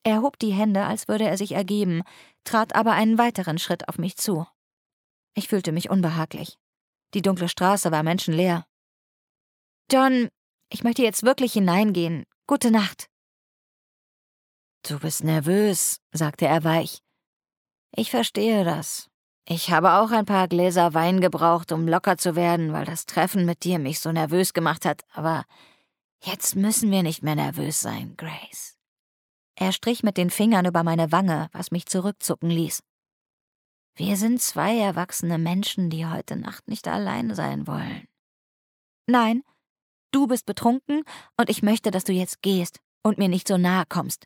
Er hob die Hände, als würde er sich ergeben, trat aber einen weiteren Schritt auf mich zu. Ich fühlte mich unbehaglich. Die dunkle Straße war menschenleer. »John, ich möchte jetzt wirklich hineingehen. Gute Nacht.« »Du bist nervös«, sagte er weich. »Ich verstehe das. Ich habe auch ein paar Gläser Wein gebraucht, um locker zu werden, weil das Treffen mit dir mich so nervös gemacht hat. Aber jetzt müssen wir nicht mehr nervös sein, Grace.« Er strich mit den Fingern über meine Wange, was mich zurückzucken ließ. »Wir sind zwei erwachsene Menschen, die heute Nacht nicht allein sein wollen.« »Nein, du bist betrunken und ich möchte, dass du jetzt gehst und mir nicht so nahe kommst.«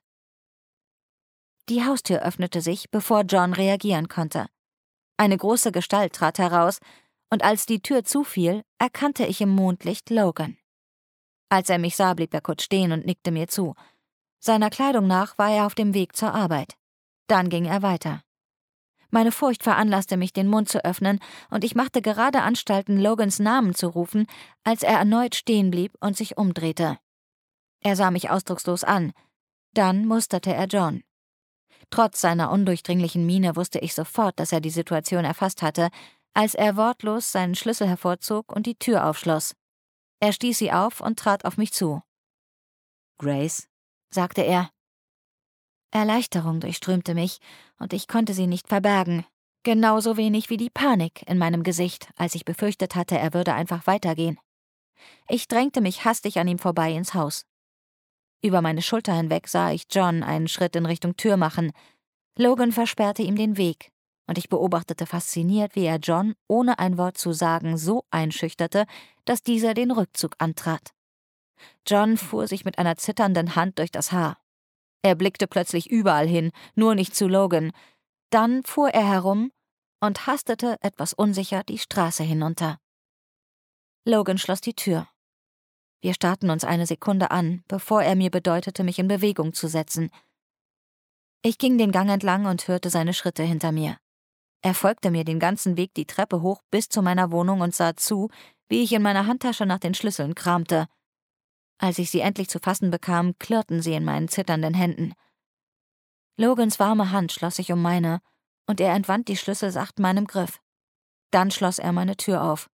Die Haustür öffnete sich, bevor John reagieren konnte. Eine große Gestalt trat heraus, und als die Tür zufiel, erkannte ich im Mondlicht Logan. Als er mich sah, blieb er kurz stehen und nickte mir zu. Seiner Kleidung nach war er auf dem Weg zur Arbeit. Dann ging er weiter. Meine Furcht veranlasste mich, den Mund zu öffnen, und ich machte gerade Anstalten, Logans Namen zu rufen, als er erneut stehen blieb und sich umdrehte. Er sah mich ausdruckslos an. Dann musterte er John. Trotz seiner undurchdringlichen Miene wusste ich sofort, dass er die Situation erfasst hatte, als er wortlos seinen Schlüssel hervorzog und die Tür aufschloss. Er stieß sie auf und trat auf mich zu. »Grace«, sagte er. Erleichterung durchströmte mich, und ich konnte sie nicht verbergen. Genauso wenig wie die Panik in meinem Gesicht, als ich befürchtet hatte, er würde einfach weitergehen. Ich drängte mich hastig an ihm vorbei ins Haus. Über meine Schulter hinweg sah ich John einen Schritt in Richtung Tür machen. Logan versperrte ihm den Weg, und ich beobachtete fasziniert, wie er John, ohne ein Wort zu sagen, so einschüchterte, dass dieser den Rückzug antrat. John fuhr sich mit einer zitternden Hand durch das Haar. Er blickte plötzlich überall hin, nur nicht zu Logan. Dann fuhr er herum und hastete etwas unsicher die Straße hinunter. Logan schloss die Tür. Wir starrten uns eine Sekunde an, bevor er mir bedeutete, mich in Bewegung zu setzen. Ich ging den Gang entlang und hörte seine Schritte hinter mir. Er folgte mir den ganzen Weg die Treppe hoch bis zu meiner Wohnung und sah zu, wie ich in meiner Handtasche nach den Schlüsseln kramte. Als ich sie endlich zu fassen bekam, klirrten sie in meinen zitternden Händen. Logans warme Hand schloss sich um meine, und er entwand die Schlüssel sacht meinem Griff. Dann schloss er meine Tür auf.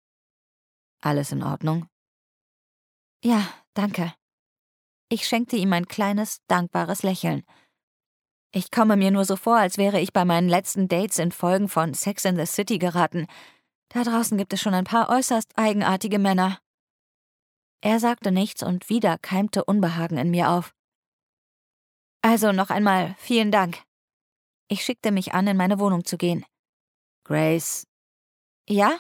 »Alles in Ordnung?« »Ja, danke.« Ich schenkte ihm ein kleines, dankbares Lächeln. Ich komme mir nur so vor, als wäre ich bei meinen letzten Dates in Folgen von Sex and the City geraten. Da draußen gibt es schon ein paar äußerst eigenartige Männer. Er sagte nichts und wieder keimte Unbehagen in mir auf. »Also noch einmal vielen Dank.« Ich schickte mich an, in meine Wohnung zu gehen. »Grace.« »Ja?«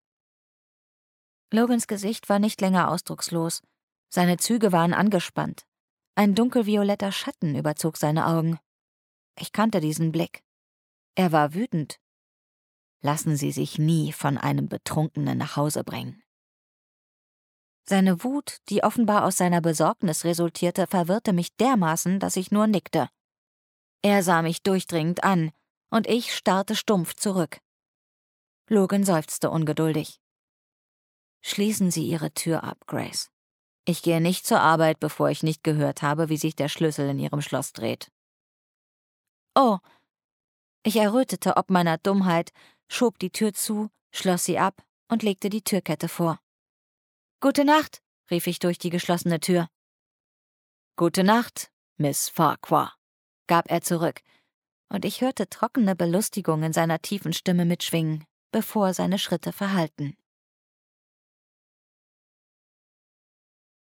Logans Gesicht war nicht länger ausdruckslos. Seine Züge waren angespannt. Ein dunkelvioletter Schatten überzog seine Augen. Ich kannte diesen Blick. Er war wütend. Lassen Sie sich nie von einem Betrunkenen nach Hause bringen. Seine Wut, die offenbar aus seiner Besorgnis resultierte, verwirrte mich dermaßen, dass ich nur nickte. Er sah mich durchdringend an, und ich starrte stumpf zurück. Logan seufzte ungeduldig. »Schließen Sie Ihre Tür ab, Grace. Ich gehe nicht zur Arbeit, bevor ich nicht gehört habe, wie sich der Schlüssel in Ihrem Schloss dreht.« »Oh!« Ich errötete ob meiner Dummheit, schob die Tür zu, schloss sie ab und legte die Türkette vor. »Gute Nacht«, rief ich durch die geschlossene Tür. »Gute Nacht, Miss Farquhar«, gab er zurück, und ich hörte trockene Belustigung in seiner tiefen Stimme mitschwingen, bevor seine Schritte verhallten.